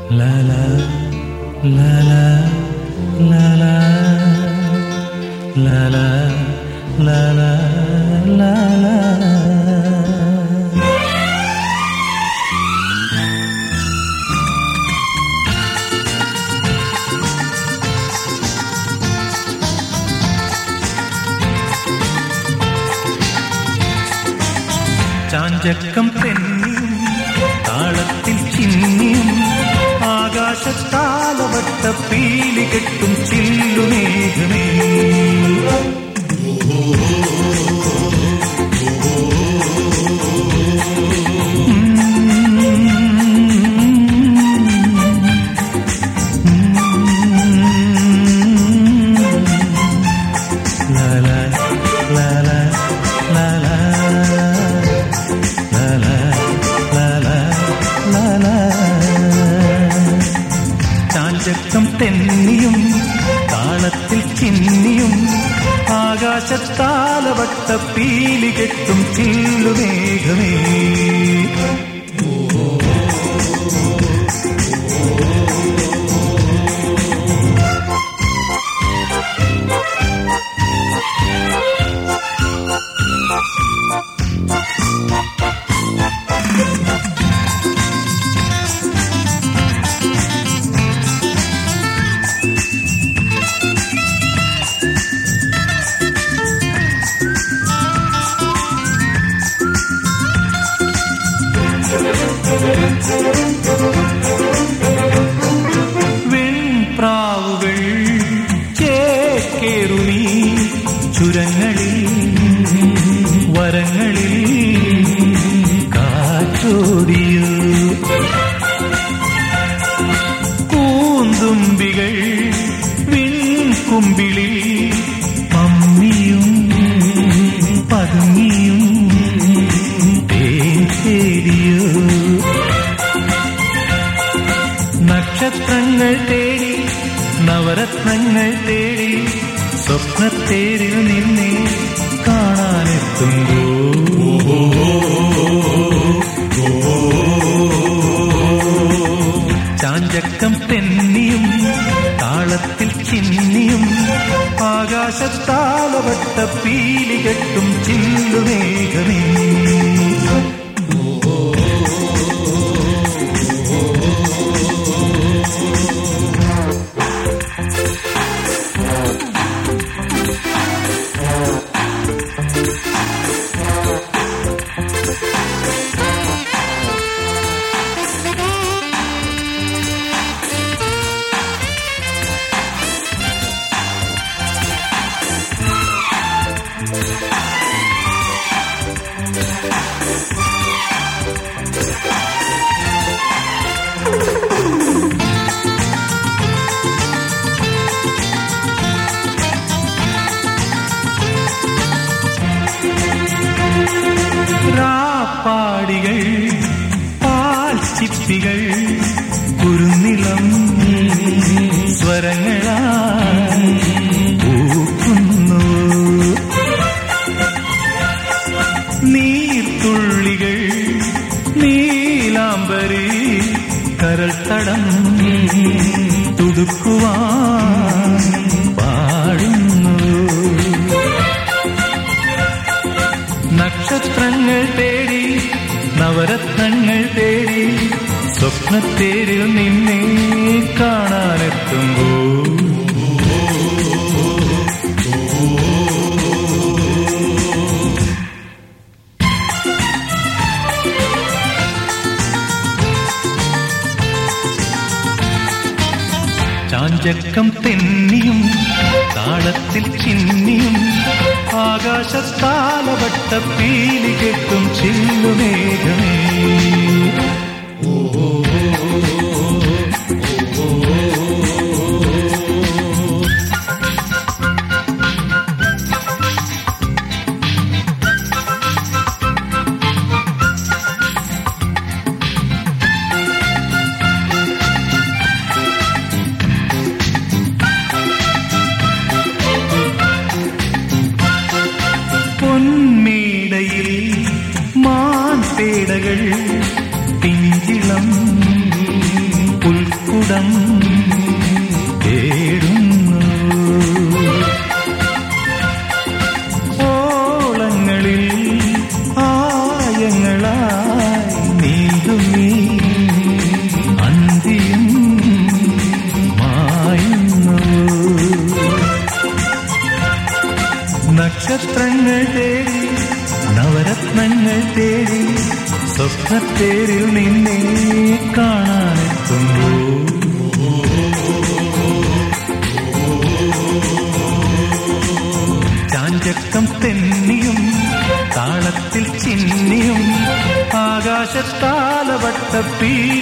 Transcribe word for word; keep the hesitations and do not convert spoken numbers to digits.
La la la la la la la la la la la la. ചാഞ്ചക്കം തെന്നിയും താളത്തിൽ ചിന്നിയും ആകാശത്താലവട്ട പീലി കെട്ടും ചില്ലുമേഘമേ. ചാഞ്ചക്കം തെന്നിയും താളത്തിൽ ചിന്നിയും ആകാശത്താലവട്ട പീലി കെട്ടും ചില്ലുമേഘമേ. വെൺപ്രാവുകൾ ചേക്കേറുമീ ചുരങ്ങളിൽ വരങ്ങളിൽ കാറ്റോടിയോ. പൂന്തുമ്പികൾ വിൺകുമ്പിളിൽ പമ്മിയും പതുങ്ങിയും തേൻ തേടിയോ. നക്ഷത്രങ്ങൾ തേടി നവരത്നങ്ങൾ തേടി സ്വപ്നത്തേരിൽ നിന്നെ കാണാനെത്തുമ്പോ ചാഞ്ചക്കം തെന്നിയും താളത്തിൽ ചിന്നിയും ആകാശത്താലവട്ട പീലി കെട്ടും ചില്ലുമേഘമേ. രാപ്പാടികൾ പാൽച്ചിപ്പികൾ കുരുന്നിളം സ്വരങ്ങളായി പൂക്കുന്നു. നീർത്തുള്ളികൾ നീലാംബരി കരൾ തടം തുടുക്കുവാൻ പാടുന്നു. നക്ഷത്രങ്ങൾ തേടി നവരത്നങ്ങൾ തേടി സ്വപ്നത്തേരിൽ നിന്നെ കാണാനെത്തുമ്പോ ചാഞ്ചക്കം തെന്നിയും താളത്തിൽ ചിന്നിയും ആകാശത്താലവട്ട പീലി കെട്ടും ചില്ലുമേഘമേ. പൊന്മേടയിൽ മാൻപേടകൾ നക്ഷത്രങ്ങൾ തേടി നവരത്നങ്ങൾ തേടി സ്വപ്നത്തേരിൽ നിന്നെ കാണാനെത്തുന്നു. ചാഞ്ചക്കം തെന്നിയും താളത്തിൽ ചിന്നിയും ആകാശത്താലവട്ട പീ